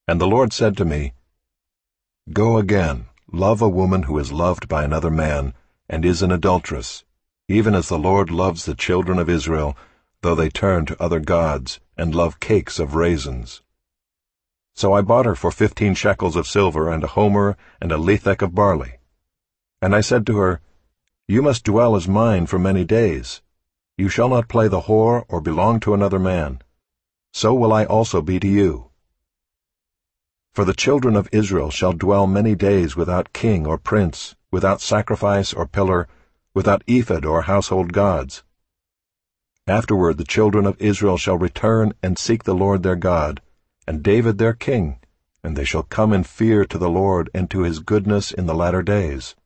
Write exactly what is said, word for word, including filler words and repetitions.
And the Lord said to me, Go again, love a woman who is loved by another man, and is an adulteress, even as the Lord loves the children of Israel, though they turn to other gods, and love cakes of raisins. So I bought her for fifteen shekels of silver, and a homer, and a lethek of barley. And I said to her, You must dwell as mine for many days. You shall not play the whore, or belong to another man. So will I also be to you. For the children of Israel shall dwell many days without king or prince, without sacrifice or pillar, without ephod or household gods. Afterward the children of Israel shall return and seek the Lord their God, and David their king, and they shall come in fear to the Lord and to his goodness in the latter days.